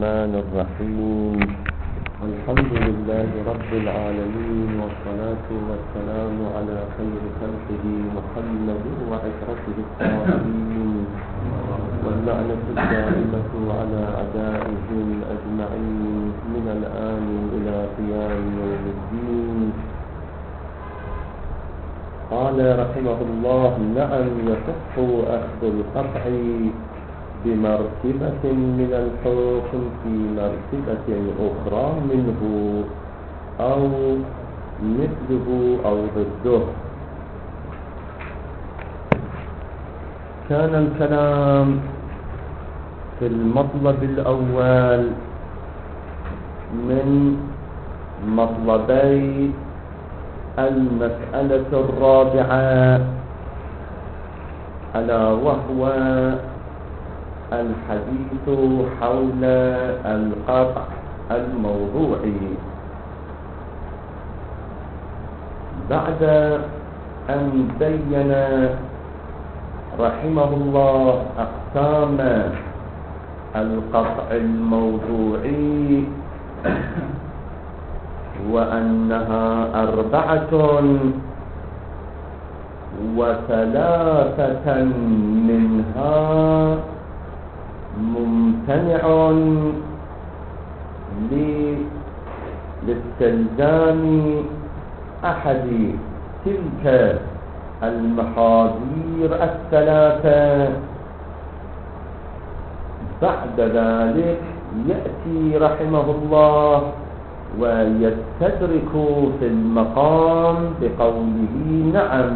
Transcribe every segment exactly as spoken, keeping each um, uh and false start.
الرحمن الرحيم. الحمد لله رب العالمين، والصلاة والسلام على خير خلقه محمد وعشرته الطاهرين، واللعنة الدائمة على أعدائهم أجمعين من الآن إلى قيام يوم الدين. قال رحمه الله: نعم، يصح أخذ القطع بمرتبة من الحكم في مرتبة أخرى منه، أو مثله أو ضده. كان الكلام في المطلب الأول من مطلبي المسألة الرابعة، ألا وهو الحديث حول القطع الموضوعي. بعد أن بين رحمه الله أقسام القطع الموضوعي وأنها أربعة وثلاثة منها ممتنع لاستلزام أحد تلك المحاذير الثلاثة. بعد ذلك يأتي رحمه الله ويستدرك في المقام بقوله: نعم.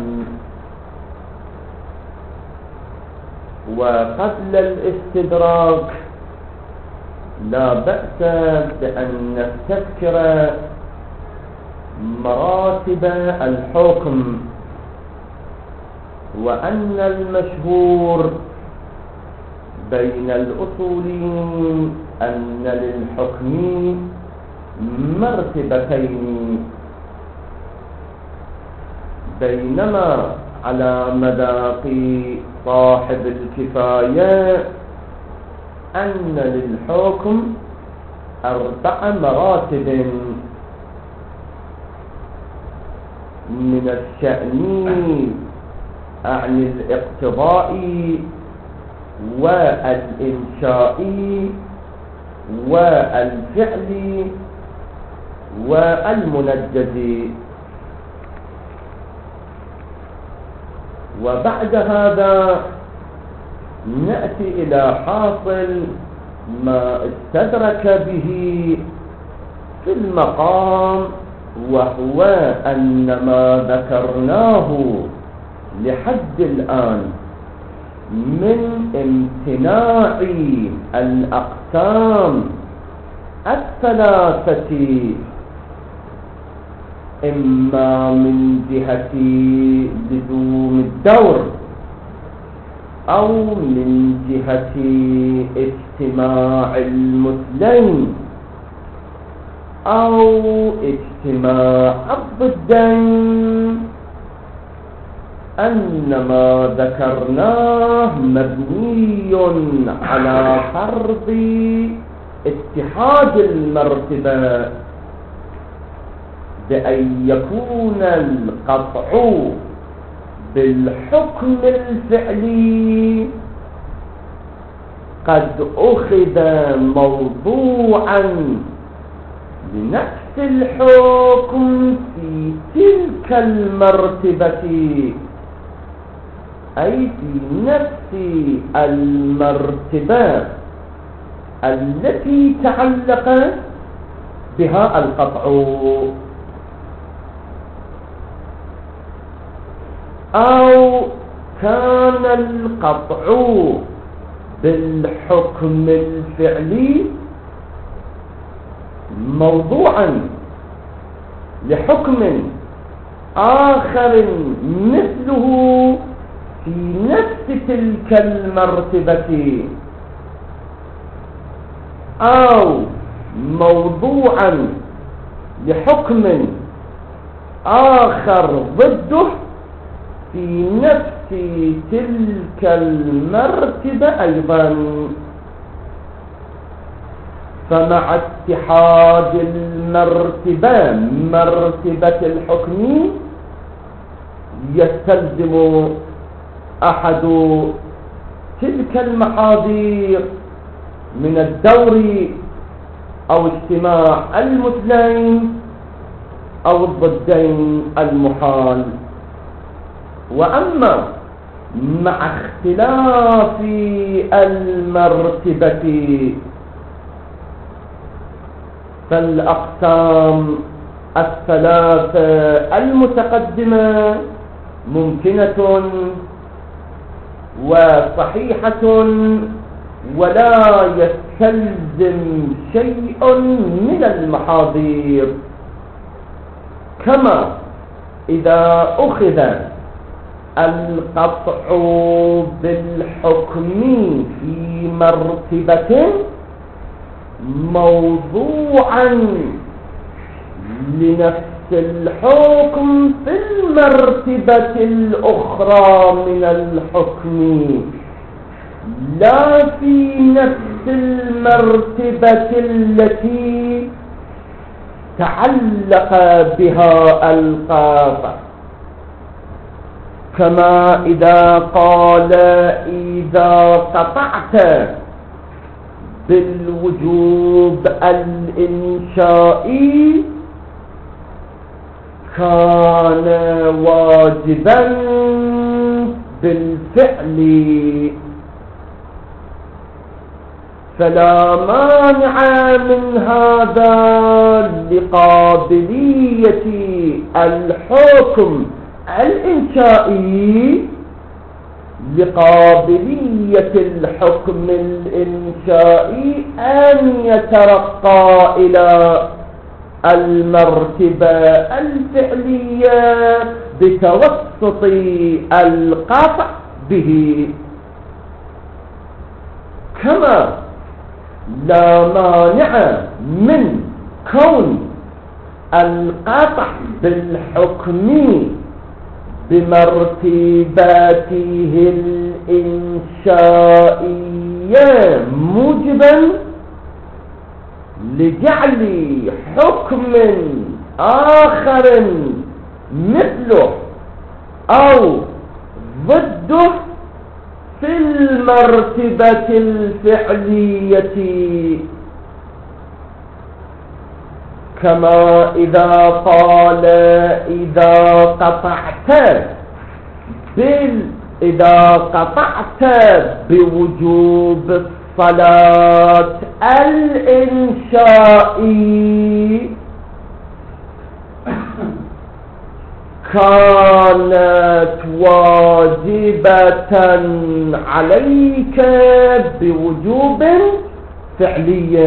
وقبل الاستدراك لا بأس بأن نستذكر مراتب الحكم، وأن المشهور بين الأصوليين أن للحكم مرتبتين، بينما على مذاق صاحب الكفاية أن للحكم أربع مراتب: من الشأن أعني الاقتضاء والإنشاء والفعل والمنجز. وبعد هذا نأتي إلى حاصل ما استدرك به في المقام، وهو أن ما ذكرناه لحد الآن من امتناع الأقسام الثلاثة، إما من جهة لزوم الدور، أو من جهة اجتماع المثلين، أو اجتماع الضدين، أن ما ذكرناه مبني على فرض اتحاد المرتبة، بأن يكون القطع بالحكم الفعلي قد أخذ موضوعا لنفس الحكم في تلك المرتبة، أي في نفس المرتبة التي تعلق بها القطع، أو كان القطع بالحكم الفعلي موضوعا لحكم آخر مثله في نفس تلك المرتبة، أو موضوعا لحكم آخر ضده في نفس تلك المرتبة أيضا. فمع اتحاد المرتبة مرتبة الحكم يستلزم أحد تلك المحاذير من الدور أو اجتماع المثلين أو الضدين المحال. وأما مع اختلاف المرتبة فالأقسام الثلاثة المتقدمة ممكنة وصحيحة ولا يستلزم شيء من المحاذير، كما إذا أخذ القطع بالحكم في مرتبة موضوعا لنفس الحكم في المرتبة الأخرى من الحكم لا في نفس المرتبة التي تعلق بها القاطع، كما إذا قال إذا قطعت بالوجوب الإنشائي كان واجبا بالفعل، فلا مانع من هذا لقابلية الحكم الإنشائي لقابلية الحكم الإنشائي أن يترقى إلى المرتبة الفعلية بتوسط القطع به، كما لا مانع من كون القطع بالحكم بمرتباته الإنشائية موجبا لجعل حكم آخر مثله أو ضده في المرتبة الفعلية، كما إذا قال إذا قطعت بال إذا قطعت بوجوب الصلاة الإنشائي كانت واجبة عليك بوجوب فعلي،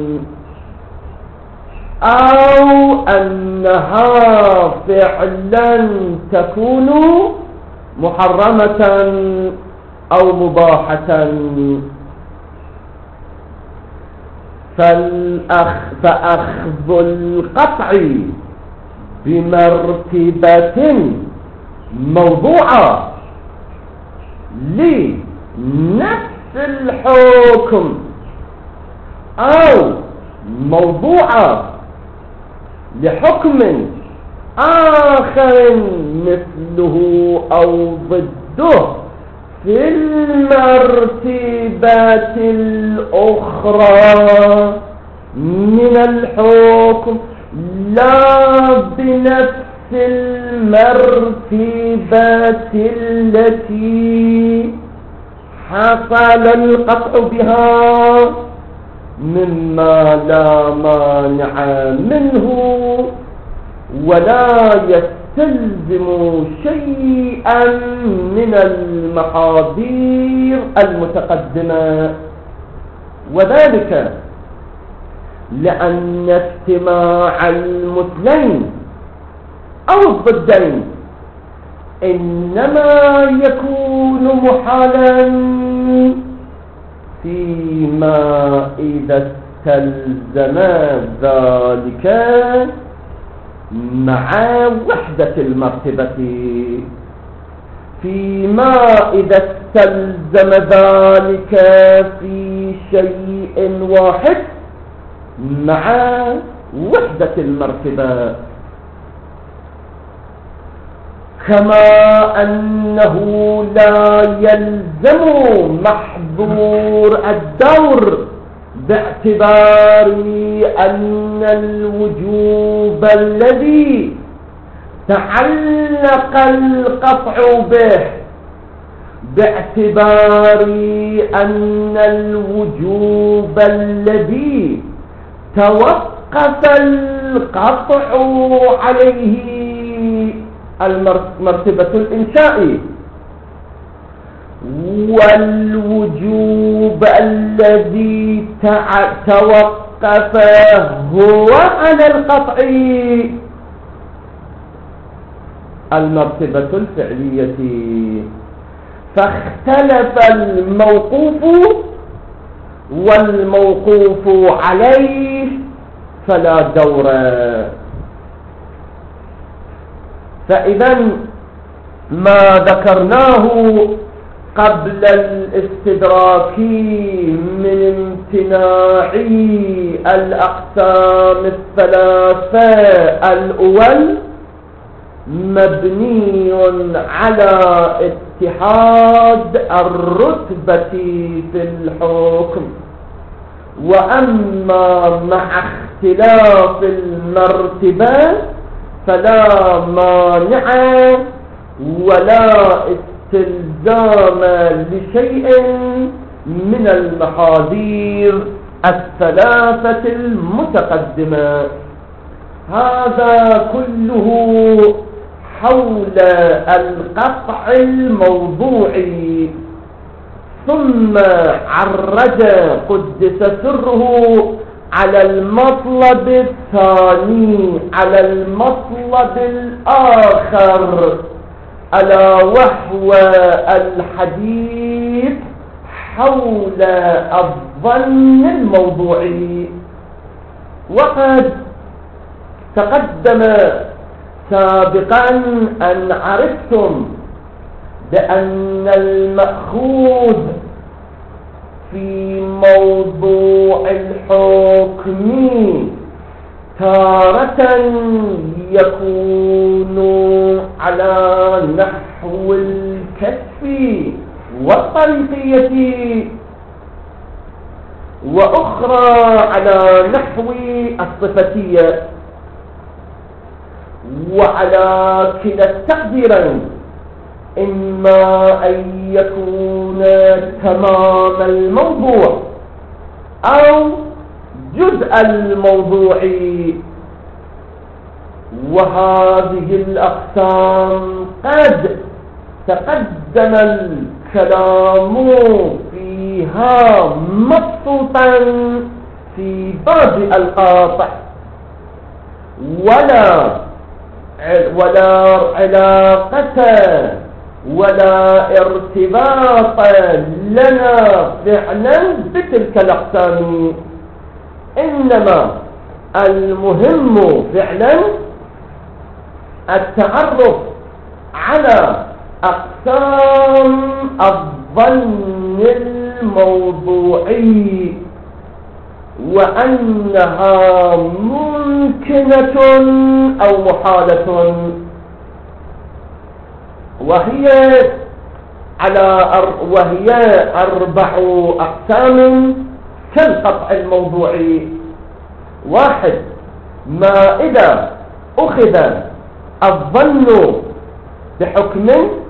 أو أنها فعلا تكون محرمة أو مباحة. فالأخ فأخذ القطع بمرتبة موضوعة لنفس الحكم أو موضوعة لحكم آخر مثله أو ضده في المرتبة الأخرى من الحكم لا بنفس المرتبة التي حصل القطع بها، مما لا مانع منه ولا يستلزم شيئا من المحاذير المتقدمة، وذلك لأن اجتماع المثلين أو الضدين إنما يكون محالا فيما إذا استلزم ذلك مع وحدة المرتبة، فيما إذا استلزم ذلك في شيء واحد مع وحدة المرتبة، كما أنه لا يلزم محظور الدور باعتبار أن الوجوب الذي تعلق القطع به باعتبار أن الوجوب الذي توقف القطع عليه المرتبة الإنشائي، والوجوب الذي توقف هو على القطع المرتبة الفعلية. فاختلف الموقوف والموقوف عليه فلا دور. فإذا ما ذكرناه قبل الاستدراك من امتناع الأقسام الثلاثة الأول مبني على اتحاد الرتبة في الحكم، وأما مع اختلاف المرتبة فلا مانع ولا استلزام لشيء من المحاذير الثلاثة المتقدمة. هذا كله حول القطع الموضوعي. ثم عرج قدس سره على المطلب الثاني، على المطلب الآخر، ألا وهو الحديث حول الظن الموضوعي. وقد تقدم سابقا أن عرفتم بأن المأخوذ في موضوع الحكم تارة يكون على نحو الكشف والطريقية، وأخرى على نحو الصفتية، وعلى كلا التقديرين إما أن يكون تمام الموضوع أو جزء الموضوع. وهذه الأقسام قد تقدم الكلام فيها مبسوطا في باب القاطع، ولا ولا علاقة ولا ارتباط لنا فعلا بتلك الأقسام، إنما المهم فعلا التعرف على أقسام الظن الموضوعي، وأنها ممكنة أو محالة، وهي على وهي أربع أقسام كالقطع الموضوعي. واحد، ما إذا أخذ الظن بحكم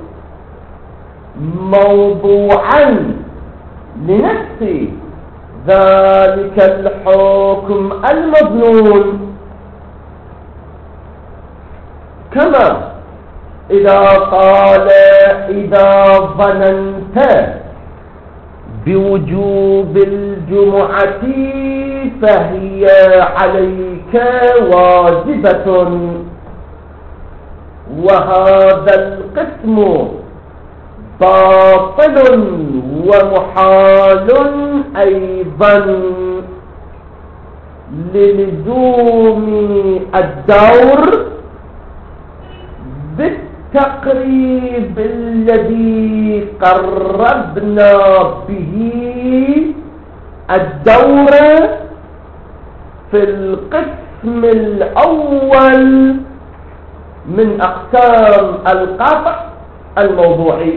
موضوعا لنفس ذلك الحكم المظنون، كما إذا قال إذا ظننت بوجوب الجمعة فهي عليك واجبة، وهذا القسم باطل ومحال أيضا للزوم الدور بالتقريب الذي قربنا به الدور في القسم الأول من أقسام القطع الموضوعي.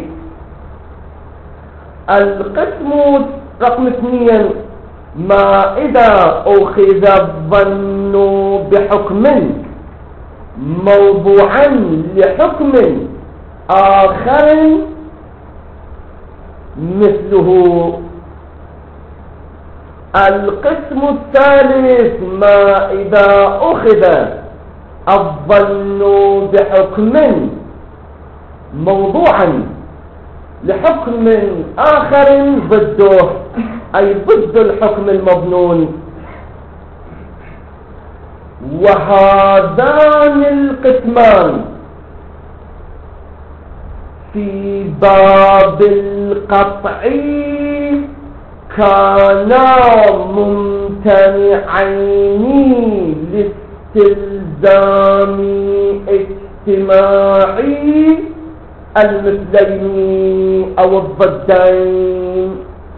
القسم رقم اثنين: ما إذا أخذ الظن بحكم موضوعا لحكم آخر مثله. القسم الثالث: ما إذا أخذ الظن بحكم موضوعا لحكم آخر ضده، أي ضد الحكم المظنون. وهذان القسمان في باب القطع كانا ممتنعين لاستلزام اجتماعي المثلين أو الضدين.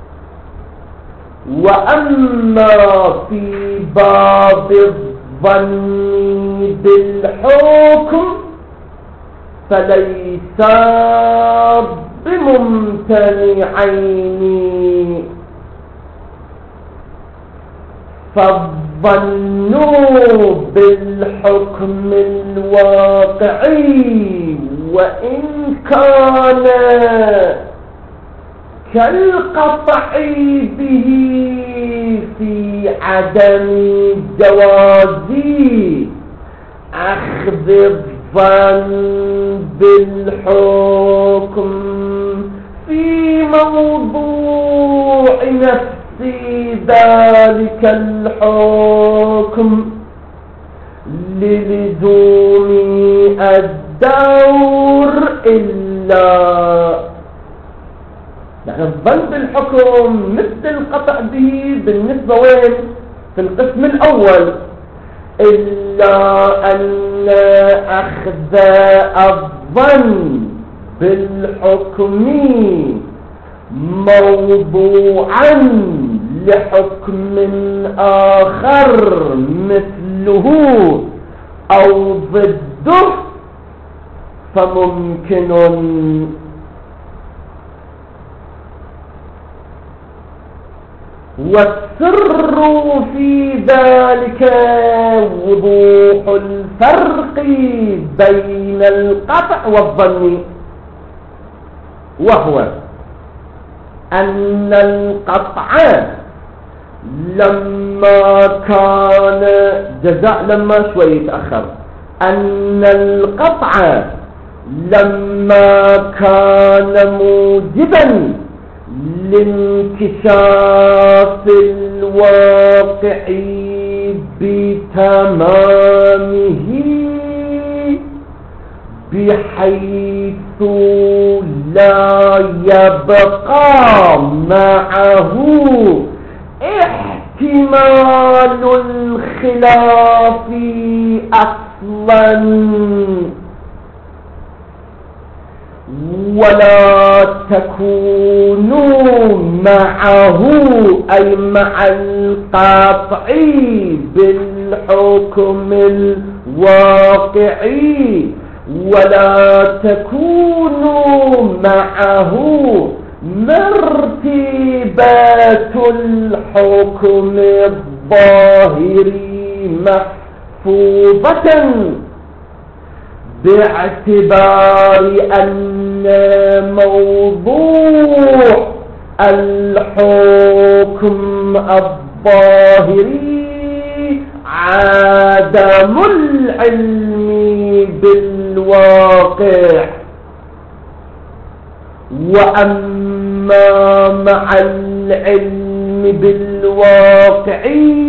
وأما في باب الظن بالحكم فليس بممتنعين، فالظن بالحكم الواقعي وإن كان كالقطع به في عدم جواز أخذ الظن بالحكم في موضوع نفس ذلك الحكم للزوم الدور إلا، يعني الظن بالحكم مثل القطع به بالنسبة وين في القسم الأول، إلا أن أخذ الظن بالحكم موضوعا لحكم آخر مثله أو ضده فممكن. والسر في ذلك وضوح الفرق بين القطع والظن، وهو أن القطع لما كان جزاء لما شوي يتأخر أن القطع لما كان موجبا لانكشاف الواقع بتمامه بحيث لا يبقى معه احتمال الخلاف أصلا، ولا تكون معه أي مع القطع بالحكم الواقعي، ولا تكون معه مرتبة الحكم الظاهري محفوظة، باعتبار أن موضوع الحكم الظاهري عدم العلم بالواقع. وأما مع العلم بالواقع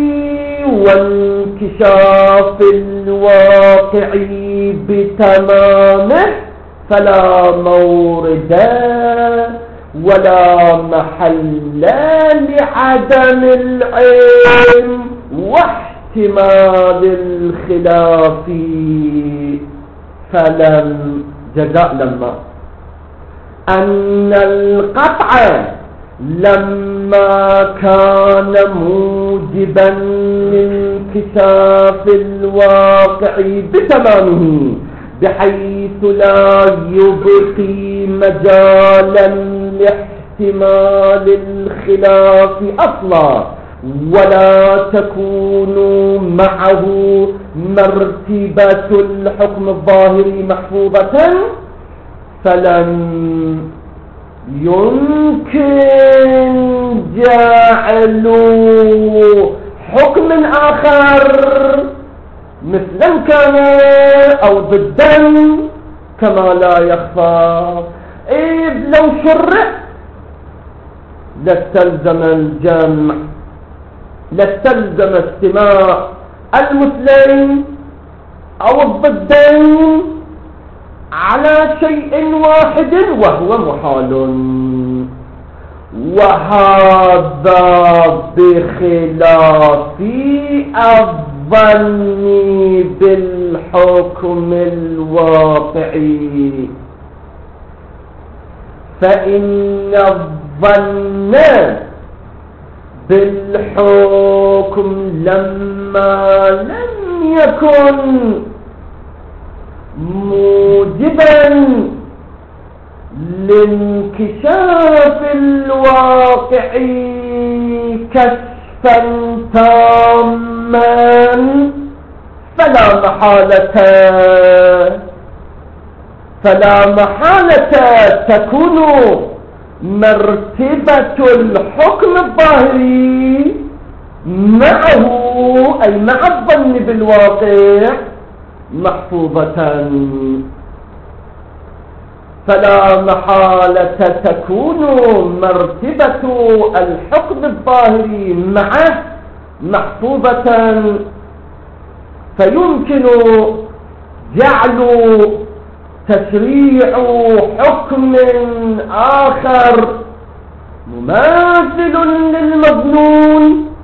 وانكشاف الواقع بتمامه فلا مورد ولا محل لعدم العلم واحتمال الخلاف. فلم جزاء لما أن القطع لما كان موجبا لانكشاف الواقع بتمامه بحيث لا يبقي مجالا لاحتمال الخلاف أصلا، ولا تكون معه مرتبة الحكم الظاهري محفوظة، فلن يمكن جعل حكم آخر مثلا كان أو ضدا كما لا يخفى، إذ لو شرع لاستلزم الجمع، لاستلزم استماع المثلين أو الضدين على شيء واحد وهو محال، وهذا بخلاف الظن بالحكم الواقعي، فإن الظن بالحكم لما لم يكن موجبا لانكشاف الواقع كشفا تاما، فلا محالة فلا محالة تكون مرتبة الحكم الظاهري معه أي مع الظن بالواقع محفوظة، فلا محالة تكون مرتبة الحكم الظاهري معه محفوظة، فيمكن جعل تشريع حكم آخر مماثل للمظنون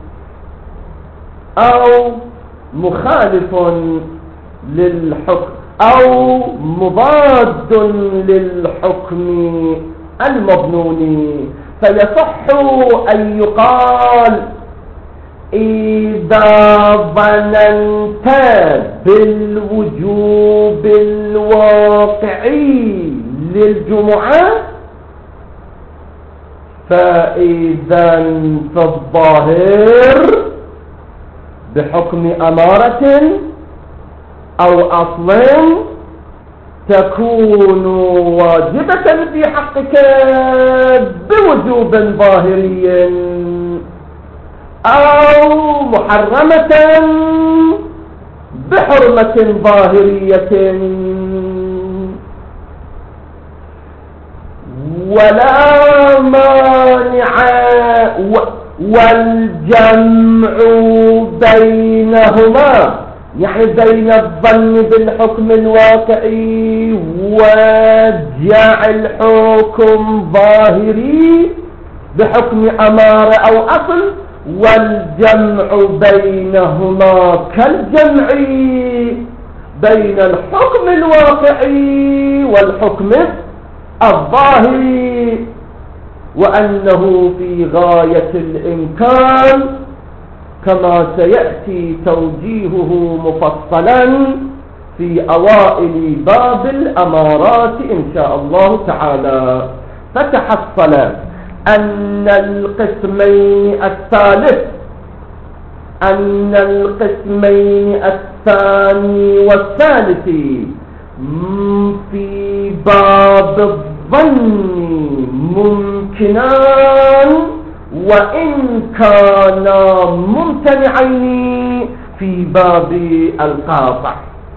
أو مخالف للحكم أو مضاد للحكم المظنون، فيصح أن يقال إذا ظننت بالوجوب الواقعي للجمعة فإذا في الظاهر بحكم أمارة أو أصل تكون واجبة في حقك بوجوب ظاهري أو محرمة بحرمة ظاهرية، ولا مانع والجمع بينهما، يعني بين الظن بالحكم الواقعي وجعل حكم ظاهري بحكم أمارة أو أصل، والجمع بينهما كالجمع بين الحكم الواقعي والحكم الظاهري، وأنه في غاية الإمكان كما سيأتي توجيهه مفصلا في أوائل باب الأمارات إن شاء الله تعالى. فتحصل أن القسمين الثالث أن القسمين الثاني والثالث في باب الظن ممكنان وإن كانا ممتنعين في باب القاطع.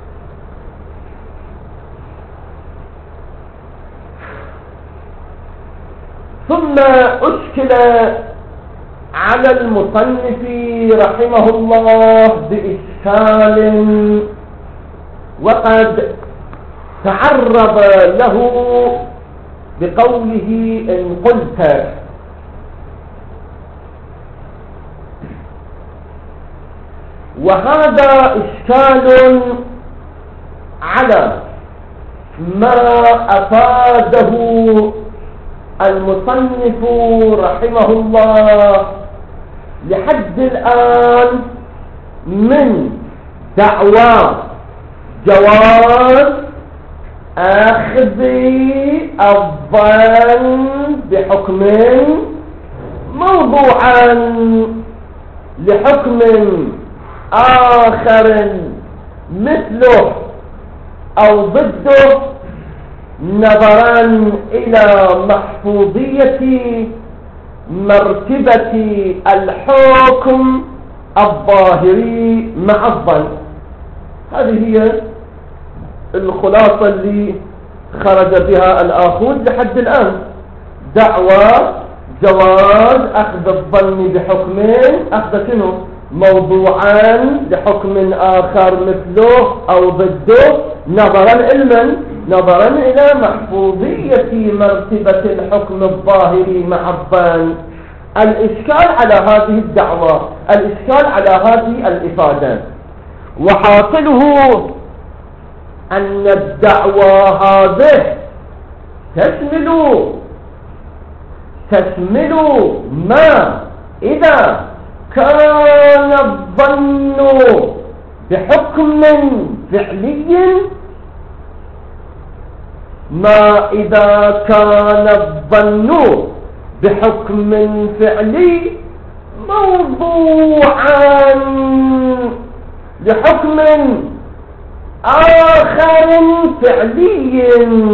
ثم أشكل على المصنف رحمه الله بإشكال وقد تعرض له بقوله إن قلت، وهذا إشكال على ما أفاده المصنف رحمه الله لحد الآن من دعوى جواز أخذ الظن بحكم موضوعا لحكم آخر مثله أو ضده نظرا إلى محفوظية مرتبة الحكم الظاهري مع الظن. هذه هي الخلاصة اللي خرج بها الآخذ لحد الآن. دعوى جواز أخذ الظن بحكمين، أخذ شنو؟ موضوعان لحكم آخر مثله أو ضده نظرا علما نظرا إلى محفوظية مرتبة الحكم الظاهري مع الظن. الإشكال على هذه الدعوة، الإشكال على هذه الإفادة، وحاصله أن الدعوة هذه تشمل تشمل ما إذا كان الظن بحكم فعلي، ما إذا كان الظن بحكم فعلي موضوعا لحكم آخر فعلي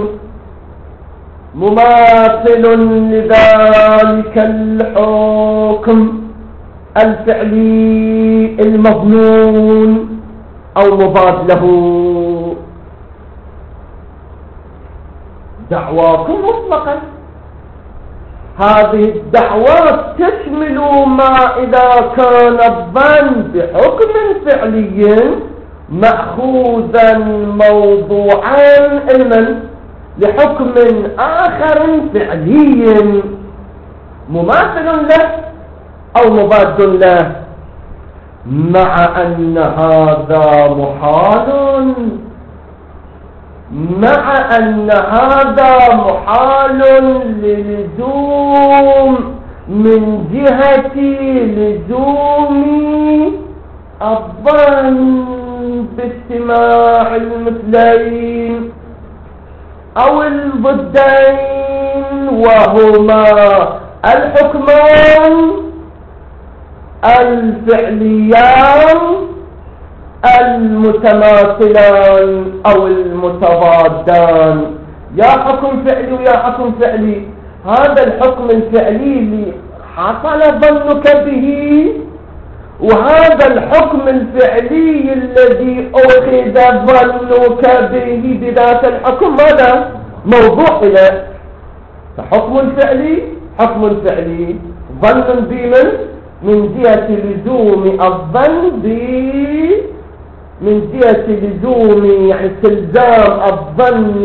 مماثل لذلك الحكم الفعلي المظنون أو مضاد له. دعواكم مطلقا هذه الدعوات تشمل ما إذا كان الظن بحكم فعلي مأخوذا موضوعا علما لحكم آخر فعلي مماثل له أو مضاد له، مع أن هذا محال مع أن هذا محال للزوم من جهة لزوم الظن باجتماع المثلين أو الضدين، وهما الحكمان الفعليان المتماثلان أو المتضادان. يا حكم فعلي ويا حكم فعلي، هذا الحكم الفعلي اللي حصل ظنك به، وهذا الحكم الفعلي الذي أخذ ظنك به بذات الحكم ماذا؟ موضوع له. فحكم فعلي حكم فعلي ظن بمن؟ من جهة لزوم الظن ب من جهة لزوم يعني استلزام الظن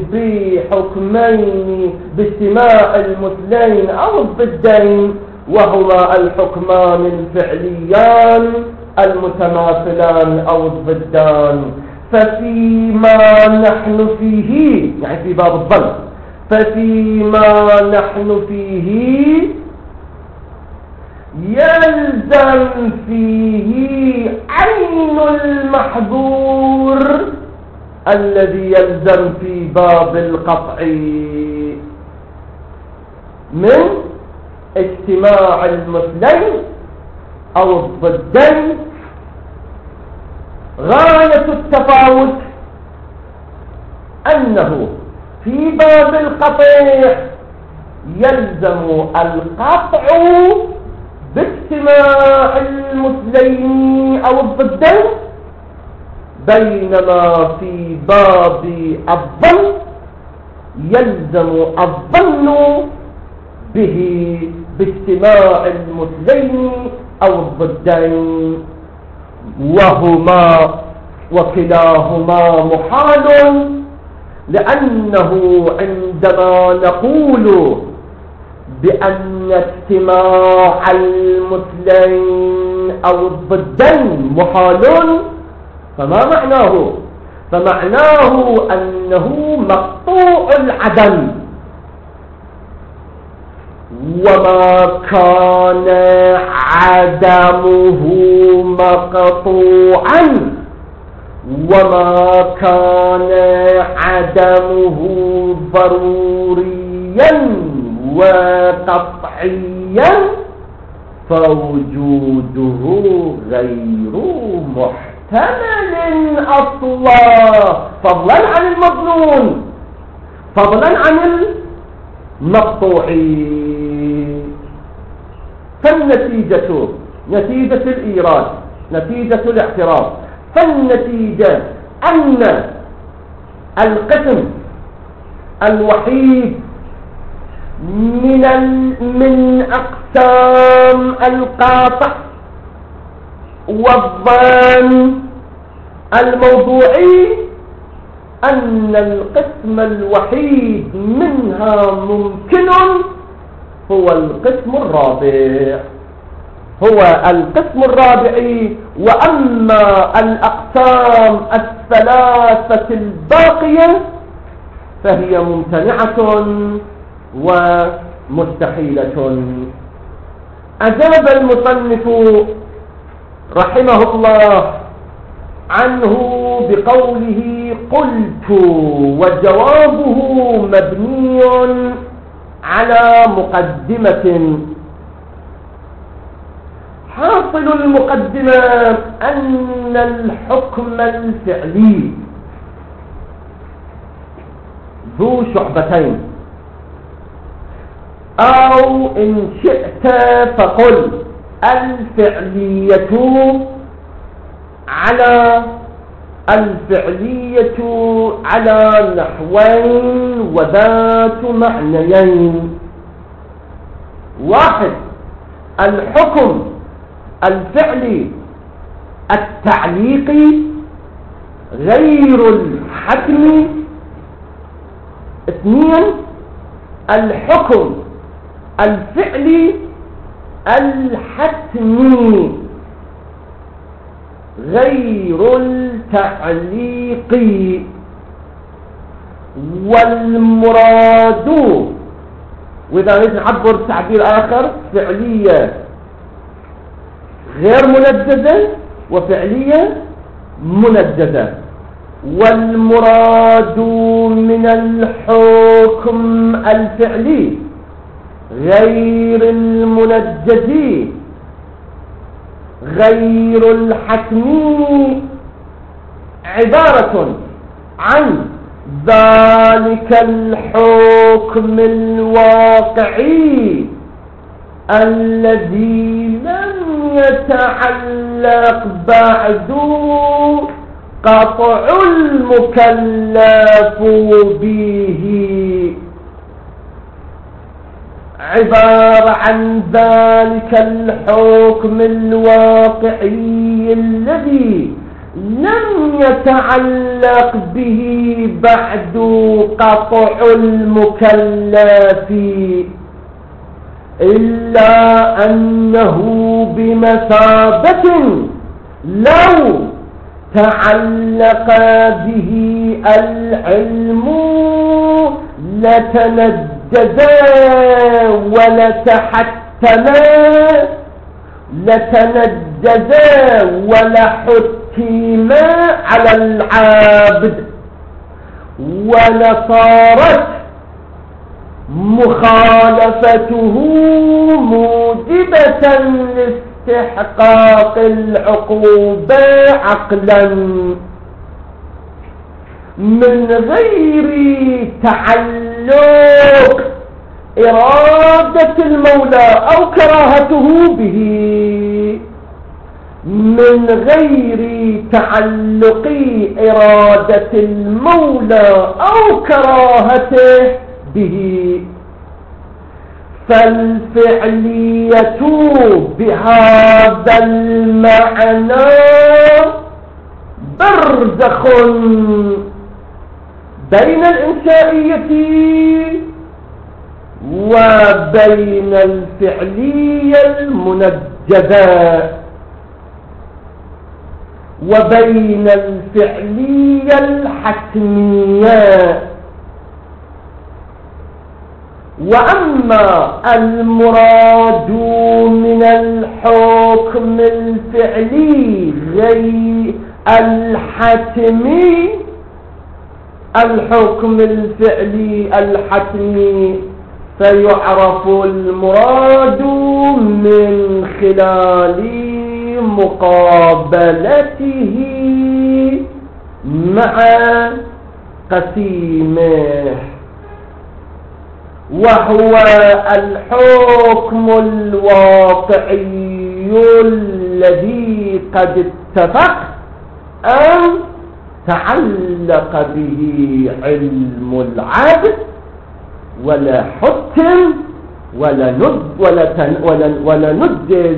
بحكمين باجتماع المثلين أو الضدين، وهما الحكمان الفعليان المتماثلان أو الضدان. ففيما نحن فيه يعني في باب الظن، ففيما نحن فيه يلزم فيه عين المحظور الذي يلزم في باب القطع من اجتماع المثلين أو الضدين. غاية التفاوت أنه في باب القطع يلزم القطع باجتماع المثلين أو الضدين، بينما في باب الظن يلزم الظن به باجتماع المثلين أو الضدين، وهما وكلاهما محال، لأنه عندما نقول بأن اجتماع المثلين أو الضدين محال فما معناه؟ فمعناه أنه مقطوع العدم، وما كان عدمه مقطوعا وما كان عدمه ضروريا وقطعيا فوجوده غير محتمل أصلا، فضلا عن المظنون، فضلا عن المقطوع. فالنتيجة، نتيجة الإيراد، نتيجة الاعتراض، فالنتيجة أن القسم الوحيد من من أقسام القاطع والظان الموضوعي أن القسم الوحيد منها ممكن هو القسم الرابع، هو القسم الرابع. وأما الأقسام الثلاثة الباقية فهي ممتنعة ومستحيلة. أجاب المصنف رحمه الله عنه بقوله قلت، وجوابه مبني على مقدمة. حاصل المقدمة أن الحكم الفعلي ذو شعبتين، أو إن شئت فقل الفعلية على الفعلية على نحوين وذات معنيين. واحد، الحكم الفعلي التعليقي غير الحتمي. اثنين، الحكم الفعلي الحتمي غير التعليق. والمراد، وإذا نريد نعبر تعبير آخر، فعلية غير منجزة وفعلية منجزة. والمراد من الحكم الفعلي غير المنجز غير الحتمي عبارة عن ذلك الحكم الواقعي الذي لم يتعلق بعد قطع المكلف به، عبارة عن ذلك الحكم الواقعي الذي لم يتعلق به بعد قطع المكلف، إلا أنه بمثابة لو تعلق به العلم لتنجزا ولتحتما لتنجزا ولحتما على العابد، ولصارت مخالفته موجبة لاستحقاق العقوبة عقلا من غير تعلق إرادة المولى أو كراهته به، من غير تعلق إرادة المولى أو كراهته به. فالفعلية بهذا المعنى برزخ بين الإنشائية وبين الفعلية المنجزة وبين الفعلية الحتمية. وأما المراد من الحكم الفعلي غير الحتمي، الحكم الفعلي الحتمي فيعرف المراد من خلال مقابلته مع قسيمه، وهو الحكم الواقعي الذي قد اتفق أن تعلق به علم العبد ولا حكم ولا ند ولا تن ولا ولا ندز،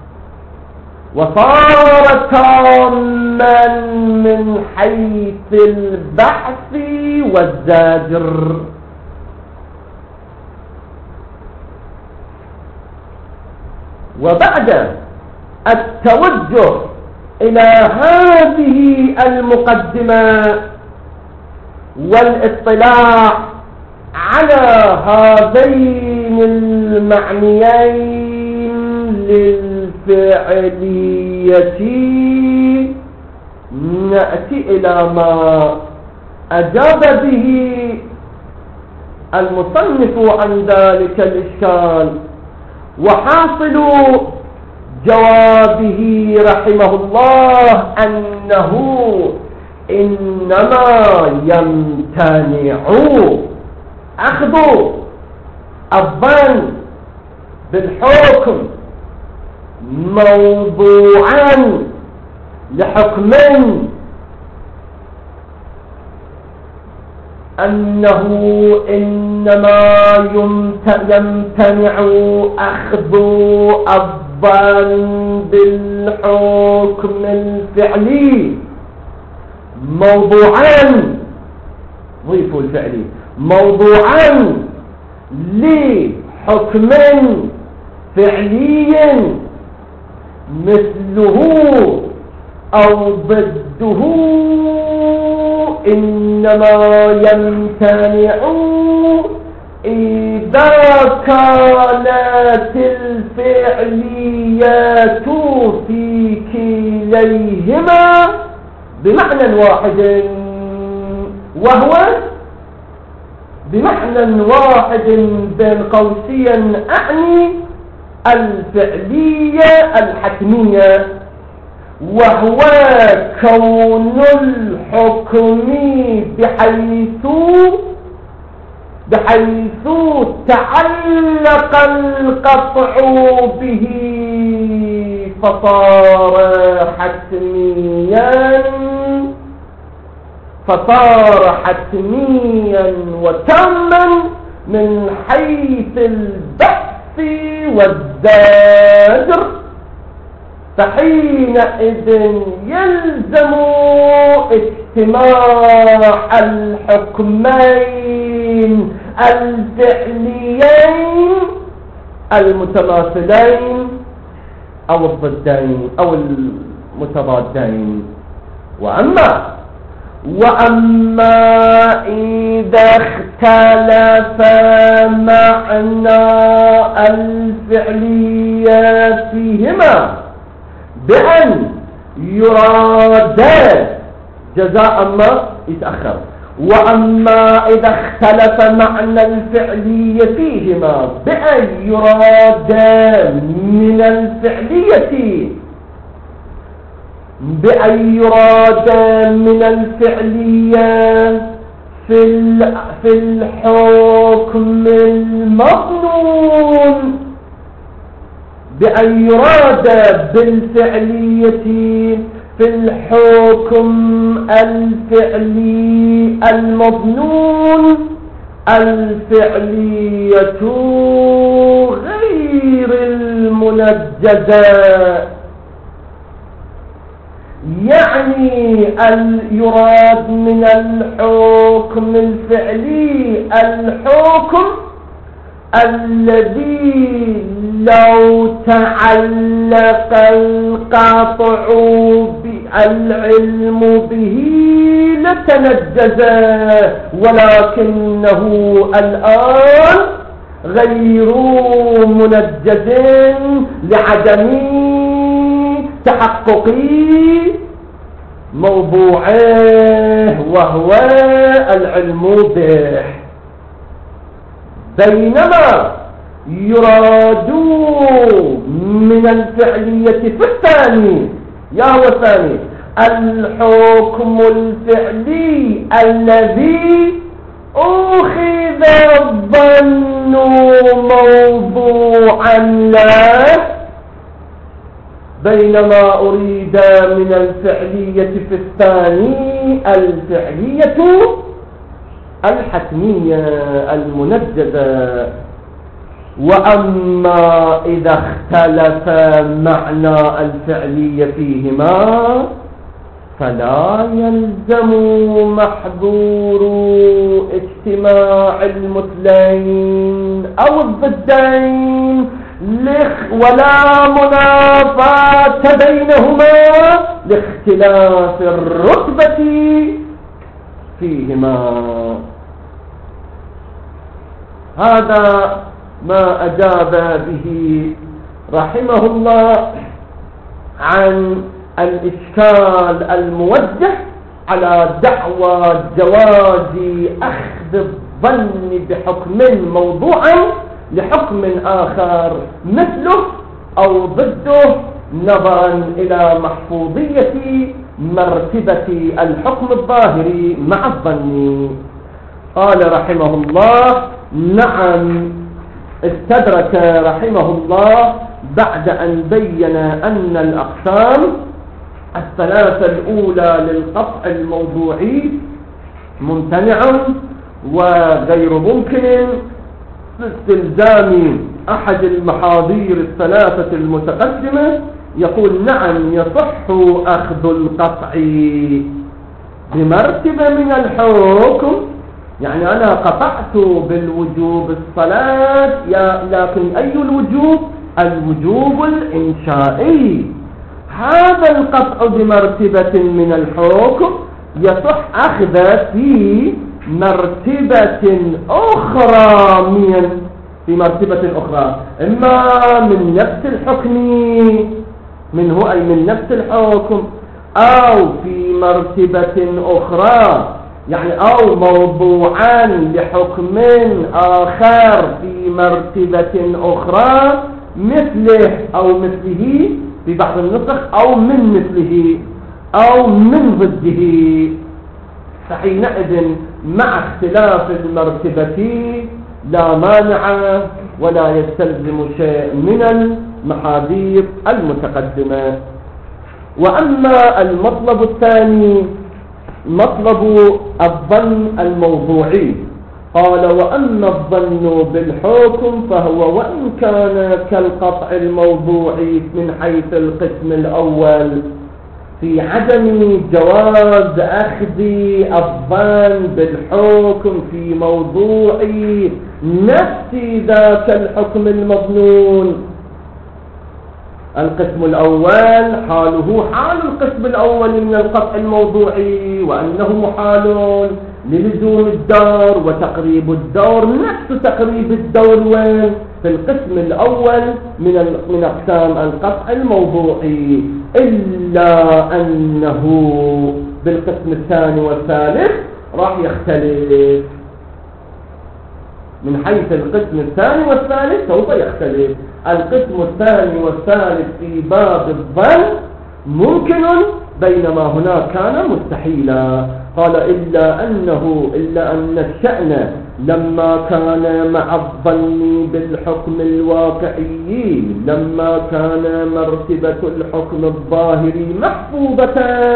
وصار تاما من حيث البحث والزاجر. وبعد التوجه إلى هذه المقدمة والاطلاع على هذين المعنيين للفعلية، نأتي إلى ما أجاب به المصنف عن ذلك الإشكال. وحاصل جوابه رحمه الله أنه إنما يمتنع أخذ الظن بالحكم موضوعا لحكم، أنه إنما يمتنع أخذ الظن بالحكم الفعلي موضوعا، ضيفوا الفعلي موضوعا لحكم فعلي مثله أو ضده، إنما يمتنع إذا كانت الفعليات في كليهما بمعنى واحد، وهو بمعنى واحد بين قوسين أعني الفعلية الحتمية، وهو كون الحكم بحيث بحيث تعلق القطع به فصار حتميا فصار حتميا وتاما من حيث البحث والزاجر، فحينئذ يلزم اجتماع الحكمين الفعليين المتماثلين أو الضدين أو المتضادين. وأما وأما إذا اختلف معنى الفعليات فيهما بأن يراد جزاء ما يتأخر، وأما إذا اختلف معنى الفعلية فيهما بأن يراد من الفعلية بأن يراد من الفعلية في في الحكم المظنون، بأن يراد بالفعلية في الحكم الفعلي المظنون الفعلية غير المنجزة، يعني يراد من الحكم الفعلي الحكم الذي لو تعلق القطع بالعلم به لتنجز، ولكنه الآن غير منجز لعدم تحقق موضوعه وهو العلم به. بينما يراد من الفعلية في الثاني، يا هو الثاني، الحكم الفعلي الذي أخذ الظن موضوعا له. بينما أريد من الفعلية في الثاني الفعلية الحتمية المنجزة. وأما إذا اختلف معنى الفعلية فيهما فلا يلزم محظور اجتماع المثلين أو الضدين ولا منافاة بينهما لاختلاف الرتبة فيهما. هذا ما أجاب به رحمه الله عن الإشكال الموجه على دعوى جواز أخذ الظن بحكم موضوعا لحكم آخر مثله أو ضده نظرا إلى محفوظية مرتبة الحكم الظاهري مع الظن. قال رحمه الله: نعم، استدرك رحمه الله بعد أن بين أن الأقسام الثلاثة الأولى للقطع الموضوعي ممتنع وغير ممكن باستلزام أحد المحاذير الثلاثة المتقدمة، يقول: نعم، يصح أخذ القطع بمرتبة من الحكم، يعني أنا قطعت بالوجوب الصلاة، لكن أي الوجوب؟ الوجوب الإنشائي. هذا القطع بمرتبة من الحكم يصح أخذ في مرتبة أخرى من في مرتبة أخرى، إما من نفس الحكم منه أي من نفس الحكم، أو في مرتبة أخرى، يعني أو موضوعان لحكم آخر في مرتبة أخرى مثله أو مثله في بعض النسخ، أو من مثله أو من ضده. فحينئذ مع اختلاف المرتبة لا مانع ولا يستلزم شيء من المحاذير المتقدمة. وأما المطلب الثاني مطلب الظن الموضوعي، قال: وأما الظن بالحكم فهو وإن كان كالقطع الموضوعي من حيث القسم الأول في عدم جواز أخذ الظن بالحكم في موضوع نفس ذاك الحكم المظنون. القسم الأول حاله حال القسم الأول من القطع الموضوعي، وأنه محال للزوم الدور وتقريب الدور نفس تقريب الدور وين في القسم الأول من من أقسام القطع الموضوعي، إلا أنه بالقسم الثاني والثالث راح يختلف. من حيث القسم الثاني والثالث سوف يختلف. القسم الثاني والثالث في باب الظن ممكن، بينما هناك كان مستحيلا. قال: إلا أنه إلا أن الشأن لما كان مع الظن بالحكم الواقعي، لما كان مرتبة الحكم الظاهري محفوظة،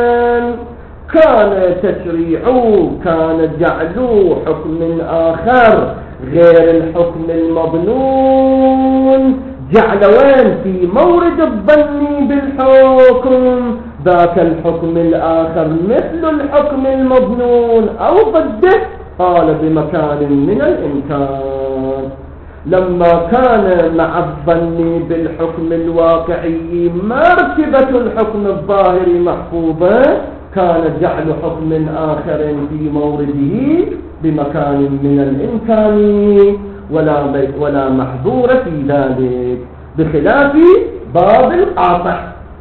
كان تشريع كان جعل حكم آخر غير الحكم المظنون جعل وين في مورد الظن بالحكم ذاك الحكم الآخر مثل الحكم المظنون أو ضده، قال بمكان من الإمكان. لما كان مع الظن بالحكم الواقعي مرتبة الحكم الظاهري محفوظة، كان جعل حكم آخر في مورده بمكان من الإمكان. ولا ولا محظور في ذلك، بخلاف باب القاطع.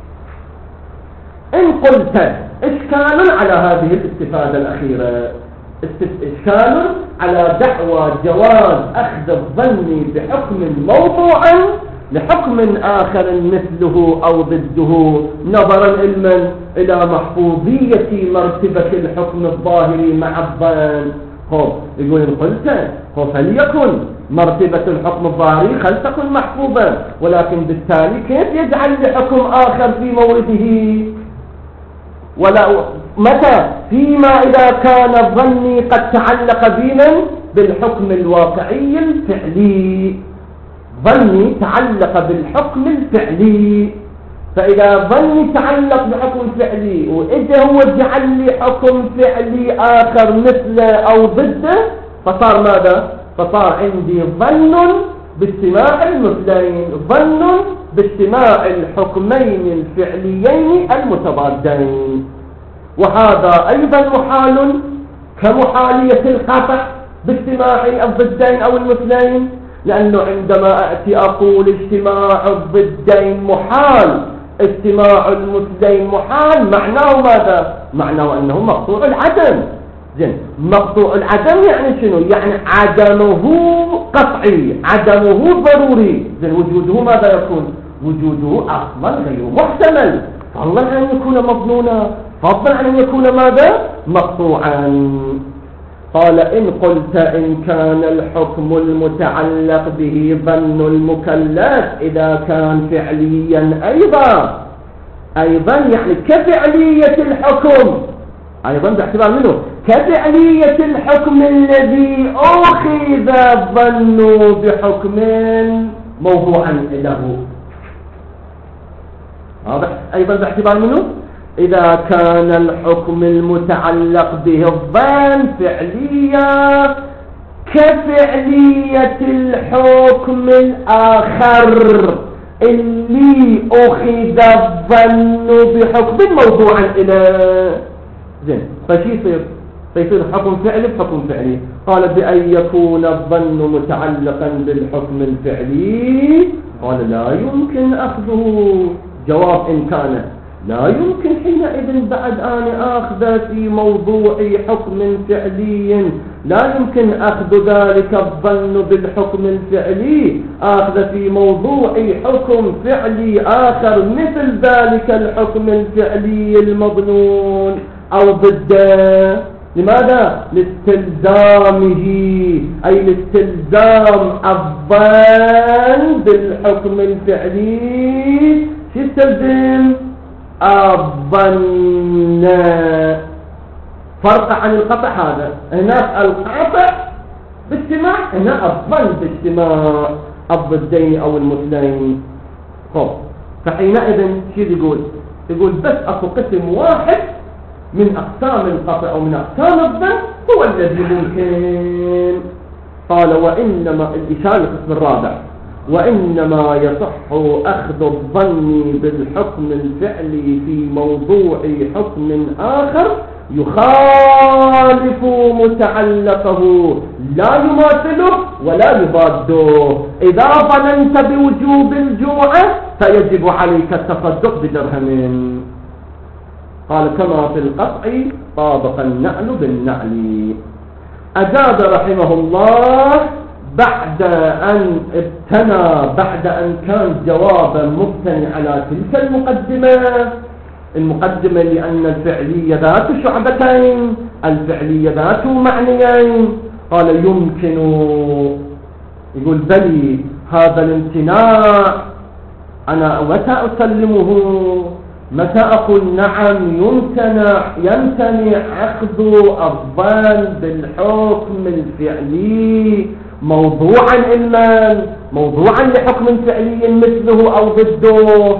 إن قلت إشكال على هذه الاستفادة الأخيرة، إشكال على دعوى جواز أخذ الظن بحكم موضوعا لحكم آخر مثله أو ضده، نظرا علما إلى محفوظية مرتبة الحكم الظاهري مع الظن. خب يقول إن قلت فليكن مرتبة الحكم الظاهري خل تكن محفوظة، ولكن بالتالي كيف يجعل لحكم آخر في مورده؟ ولا متى؟ فيما إذا كان الظن قد تعلق بمن؟ بالحكم الواقعي الفعلي. ظني تعلق بالحكم الفعلي، فإذا ظني تعلق بحكم فعلي وإذا هو جعل لي حكم فعلي آخر مثله أو ضده، فصار ماذا؟ فصار عندي ظن باجتماع المثلين، ظن باجتماع الحكمين الفعليين المتضادين. وهذا أيضا محال كمحالية القطع باجتماع الضدين أو المثلين، لأنه عندما أتي أقول اجتماع الضدين محال، اجتماع المثلين محال، معناه ماذا؟ معناه أنه مقطوع العدم. زين، مقطوع العدم يعني شنو؟ يعني عدمه قطعي، عدمه ضروري. زين، وجوده ماذا يكون؟ وجوده أصلا غير محتمل، فضلا عن أن يكون مظنونا، فضلا عن أن يكون ماذا؟ مقطوعا. قال إن قلت إن كان الحكم المتعلق به ظن المكلف إذا كان فعليا أيضا، أيضا يعني كفعلية الحكم، أيضا باعتبار منه كفعلية الحكم الذي أخذ الظن بحكم موضوعا له. هذا أيضا باعتبار منه إذا كان الحكم المتعلق به الظن فعليا كفعلية الحكم الآخر اللي أخذ الظن بحكم موضوعا إليه. زين، فشي يصير؟ فيصير حكم فعلي بحكم فعلي. قال بأن يكون الظن متعلقا بالحكم الفعلي، قال لا يمكن أخذه. جواب إن كان لا يمكن حينئذ بعد أن أخذ في موضوع حكم فعلي، لا يمكن أخذ ذلك الظن بالحكم الفعلي أخذ في موضوع حكم فعلي آخر مثل ذلك الحكم الفعلي المظنون أو ضده. لماذا؟ لاستلزامه، أي لاستلزام الظن بالحكم الفعلي. شو يستلزم؟ الظن. فرق عن القطع هذا، هناك القطع باجتماع، هنا الظن باجتماع الضدين أو المثلين. خب فحينئذ شو يقول؟ يقول بس أكو قسم واحد من أقسام القطع أو من أقسام الظن هو الذي ممكن. قال وإنما الإشارة القسم الرابع، وإنما يصح أخذ الظن بالحكم الفعلي في موضوع حكم آخر يخالف متعلقه لا يماثله ولا يضاده. إذا ظننت بوجوب الجوع فيجب عليك التصدق بدرهم. قال كما في القطع طابق النعل بالنعل. أجاد رحمه الله بعد أن ابتنى، بعد أن كان جوابا مبتني على تلك المقدمة، المقدمة لأن الفعلية ذات شعبتين، الفعلية ذات معنيين. قال يمكن، يقول بلي هذا الامتناع أنا متى أسلمه؟ متى أقول نعم يمتنع يمتنع أخذ الظن بالحكم الفعلي موضوعا علما، موضوعا لحكم فعلي مثله أو ضده؟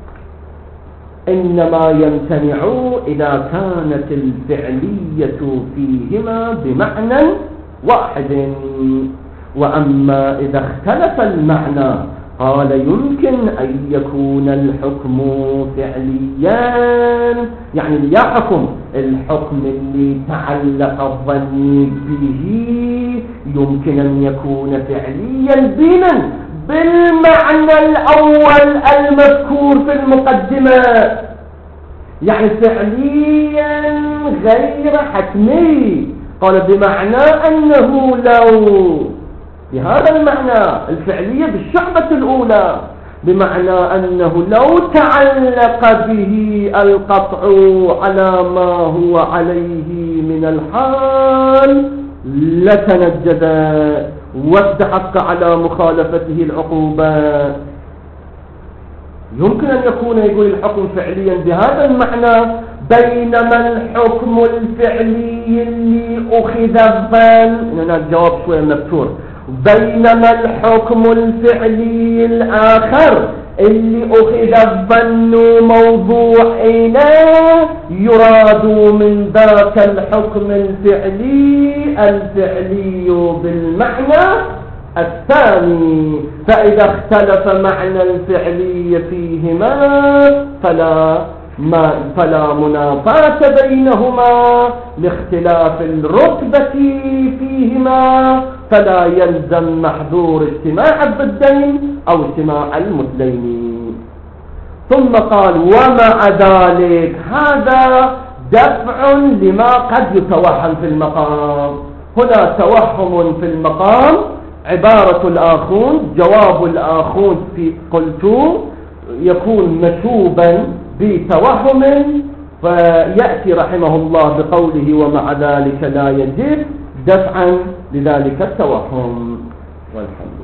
إنما يمتنع إذا كانت الفعلية فيهما بمعنى واحد. وأما إذا اختلف المعنى قال يمكن أن يكون الحكم فعليا، يعني يا حكم الحكم اللي تعلق الظن به يمكن أن يكون فعليا بمن بالمعنى الأول المذكور في المقدمة، يعني فعليا غير حتمي. قال بمعنى أنه لو، بهذا المعنى الفعلية بالشعبة الأولى، بمعنى أنه لو تعلق به القطع على ما هو عليه من الحال لتنجد واستحق على مخالفته العقوبة. يمكن أن يكون يقول الحكم فعليا بهذا المعنى، بينما الحكم الفعلي اللي أخذ الظن، هنا الجواب شوية مبتور، بينما الحكم الفعلي الآخر اللي أخذ الظن موضوع إليه يراد من ذاك الحكم الفعلي الفعلي بالمعنى الثاني. فإذا اختلف معنى الفعلي فيهما فلا ما فلا منافاة بينهما لاختلاف الرتبة فيهما، فلا يلزم محذور اجتماع الضدين أو اجتماع المثلين. ثم قال ومع ذلك هذا دفع لما قد يتوهم في المقام. هنا توهم في المقام، عبارة الآخون، جواب الآخون في قلت يكون مشوبا بتوهم، فيأتي رحمه الله بقوله ومع ذلك لا يجب دفعا لذلك التوهم. والحمد